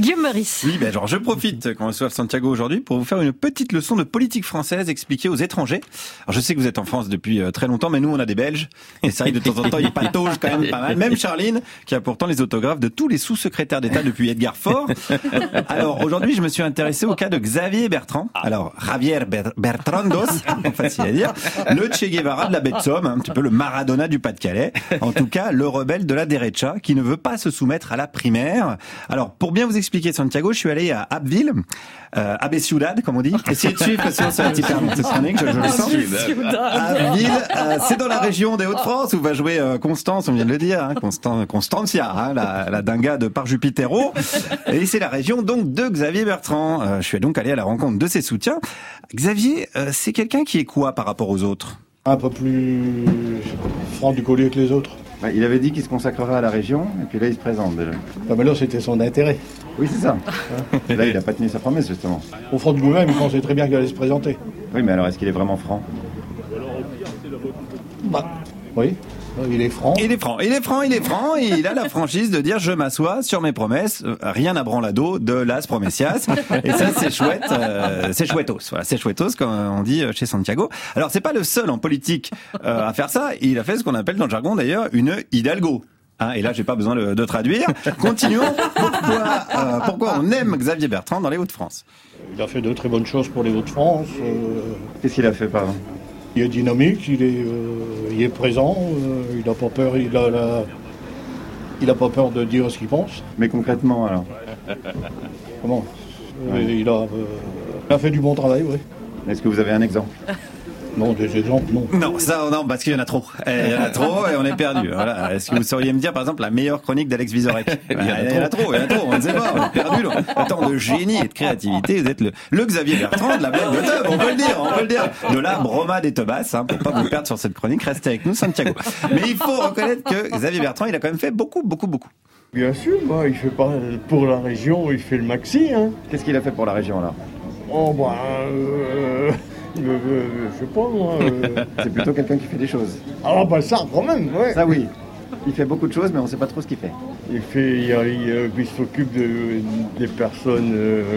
Guillaume Meurice. Oui, genre je profite qu'on reçoive Santiago aujourd'hui pour vous faire une petite leçon de politique française expliquée aux étrangers. Alors je sais que vous êtes en France depuis très longtemps, mais nous on a des Belges et ça arrive de temps en temps, ils pataugent quand même pas mal. Même Charline, qui a pourtant les autographes de tous les sous-secrétaires d'État depuis Edgar Faure. Alors aujourd'hui, je me suis intéressé au cas de Xavier Bertrand. Alors Javier Bertrandos, facile à dire, le Che Guevara de la baie de Somme, un petit peu le Maradona du Pas-de-Calais. En tout cas, le rebelle de la derecha qui ne veut pas se soumettre à la primaire. Alors pour bien vous expliquer Santiago, je suis allé à Abbeville, Abbé Ciudad, comme on dit. Essayez de suivre parce que c'est un petit peu chronique, je le sens. Abbeville, c'est dans la région des Hauts-de-France où va jouer Constance, on vient de le dire, Constancia, la dinga de Par Jupitero. Et c'est la région donc de Xavier Bertrand. Je suis donc allé à la rencontre de ses soutiens. Xavier, c'est quelqu'un qui est quoi par rapport aux autres? Un peu plus franc du collier que les autres. Il avait dit qu'il se consacrerait à la région, et puis là, il se présente déjà. Mais là, c'était son intérêt. Oui, c'est ça. Là, il n'a pas tenu sa promesse, justement. Au fond de lui-même, il pensait très bien qu'il allait se présenter. Oui, mais alors, est-ce qu'il est vraiment franc? Oui, il est franc. Il est franc. Il a la franchise de dire je m'assois sur mes promesses, rien à branlado de las promessias. Et ça, c'est chouette, c'est chouettos. Voilà, c'est chouettos, comme on dit chez Santiago. Alors, c'est pas le seul en politique à faire ça. Il a fait ce qu'on appelle dans le jargon d'ailleurs une hidalgo. Et là, j'ai pas besoin de traduire. Continuons. Pourquoi on aime Xavier Bertrand dans les Hauts-de-France? Il a fait de très bonnes choses pour les Hauts-de-France. Qu'est-ce qu'il a fait, pardon? Il est dynamique, il est présent, il n'a pas peur, il a pas peur de dire ce qu'il pense. Mais concrètement, alors? Comment? Il a fait du bon travail, oui. Est-ce que vous avez un exemple? Non, des exemples, non. Non, parce qu'il y en a trop. Il y en a trop et on est perdu. Voilà. Est-ce que vous sauriez me dire, par exemple, la meilleure chronique d'Alex Vizorek? Il y en a trop, on ne sait pas, on est perdu. Là. Tant de génie et de créativité, vous êtes le Xavier Bertrand de la blague de teub, on peut le dire. De la broma des teubasses, pour pas vous perdre sur cette chronique, restez avec nous, Santiago. Mais il faut reconnaître que Xavier Bertrand, il a quand même fait beaucoup. Bien sûr, il fait pas pour la région, il fait le maxi. Qu'est-ce qu'il a fait pour la région, alors? Je sais pas, moi. C'est plutôt quelqu'un qui fait des choses. Ça, quand même, ouais. Ça, oui. Il fait beaucoup de choses, mais on ne sait pas trop ce qu'il fait. Il s'occupe des personnes,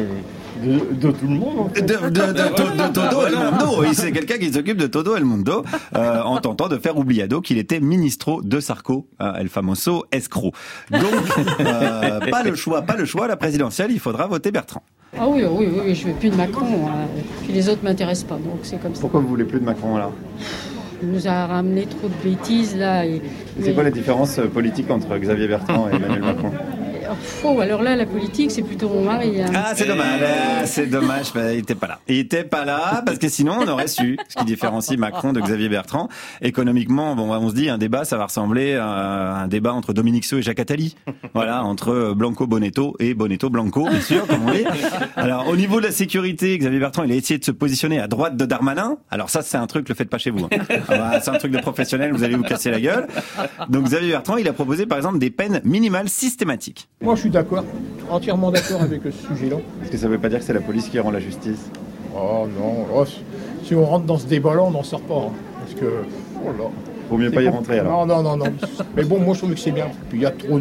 de tout le monde, en fait. De Todo El Mundo. C'est quelqu'un qui s'occupe de Todo El Mundo, en tentant de faire oubliado qu'il était ministro de Sarko, el famoso escroc. Donc, pas le choix, la présidentielle, il faudra voter Bertrand. Ah oui, je veux plus de Macron. Puis les autres m'intéressent pas, donc c'est comme ça. Pourquoi vous voulez plus de Macron, alors? Il nous a ramené trop de bêtises, là. C'est quoi la différence politique entre Xavier Bertrand et Emmanuel Macron? Alors là, la politique, c'est plutôt mon mari. C'est dommage, il était pas là, parce que sinon on aurait su ce qui différencie Macron de Xavier Bertrand. Économiquement, on se dit, un débat, ça va ressembler à un débat entre Dominique Seux et Jacques Attali. Voilà, entre Blanco Bonetto et Bonetto Blanco, bien sûr, comme on dit. Alors, au niveau de la sécurité, Xavier Bertrand, il a essayé de se positionner à droite de Darmanin. Alors ça, c'est un truc, le faites pas chez vous. C'est un truc de professionnel, vous allez vous casser la gueule. Donc Xavier Bertrand, il a proposé par exemple des peines minimales systématiques. Moi, je suis d'accord, entièrement d'accord avec ce sujet-là. Est-ce que ça ne veut pas dire que c'est la police qui rend la justice? Oh non, si on rentre dans ce débat-là, on n'en sort pas. Parce que, Vaut mieux pas y rentrer, alors. Non. Mais bon, moi, je trouve que c'est bien. Puis il y a trop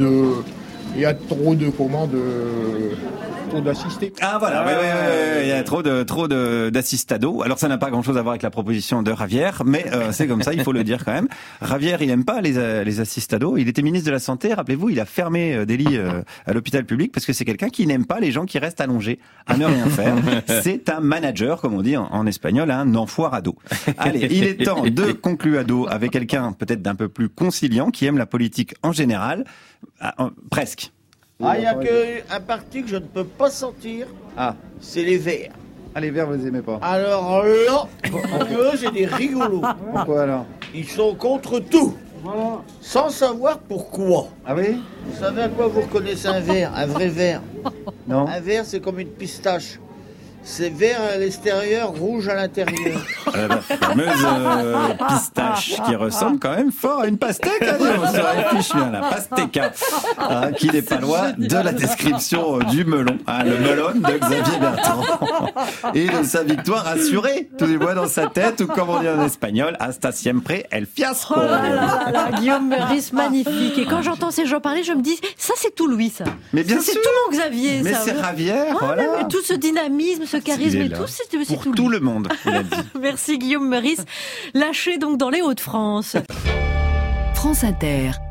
de commandes... trop d'assistés. Voilà, il y a trop d'assistado. Alors ça n'a pas grand-chose à voir avec la proposition de Javier, mais c'est comme ça, il faut le dire quand même. Javier, il aime pas les assistados. Il était ministre de la Santé, rappelez-vous, il a fermé des lits à l'hôpital public parce que c'est quelqu'un qui n'aime pas les gens qui restent allongés à ne rien faire. C'est un manager, comme on dit en espagnol, un enfoirado. Allez, il est temps de concluado avec quelqu'un peut-être d'un peu plus conciliant qui aime la politique en général, presque. Il n'y a qu'un parti que je ne peux pas sentir, c'est les Verts. Les Verts, vous les aimez pas? Alors là, eux, c'est des rigolos. Pourquoi alors? Ils sont contre tout, sans savoir pourquoi. Ah oui? Vous savez à quoi vous reconnaissez un Vert, un vrai Vert? Non. Un Vert, c'est comme une pistache. C'est vert à l'extérieur, rouge à l'intérieur. La fameuse pistache qui ressemble quand même fort à une pastèque. On se réfléchit bien, la pastèque, qui n'est pas loin de la description du melon. Le melon de Xavier Bertrand. Et de sa victoire assurée. Tous les voix dans sa tête, ou comme on dit en espagnol, hasta siempre el fiasco. Oh là là, Guillaume Meurice, magnifique. Et quand j'entends ces gens parler, je me dis, ça c'est tout Louis, ça. Mais bien c'est sûr. tout mon Xavier. Mais ça. c'est Ravière, voilà. Et tout ce dynamisme, ce charisme et tout, c'est pour tout tout lui. le monde, il a dit. Merci Guillaume Meurice, lâché donc dans les Hauts-de-France. France Inter.